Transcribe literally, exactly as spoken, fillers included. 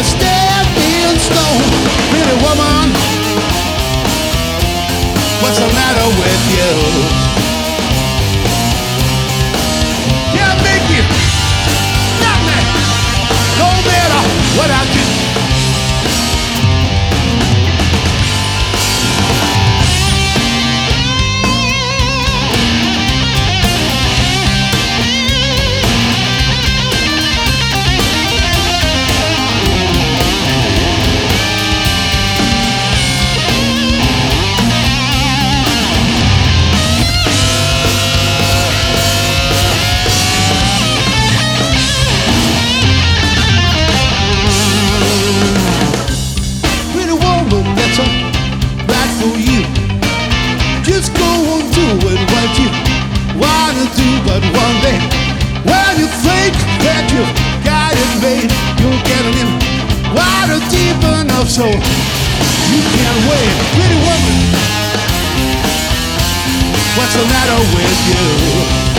stand in stone. Pretty woman, what's the matter with you? Can't make it, nothing, no matter what I do. Just go on doing what you wanna do, but one day when you think that you've got it made, you'll get a little water deep enough so you can't wait. Pretty woman, what's the matter with you?